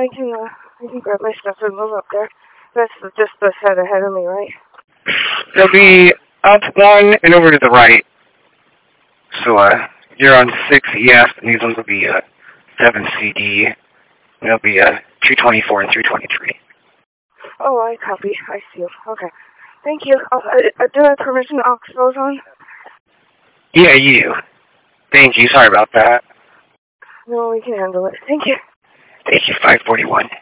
I can grab my stuff and move up there. That's just the set ahead of me, right? It'll be up one and over to the right. So, you're on 6EF, and these ones will be, 7CD. And it'll be, 224 and 323. Oh, I copy. I see. Okay. Thank you. Do I have permission to aux those on? Yeah, you. Thank you. Sorry about that. No, we can handle it. Thank you. Thank you, 541.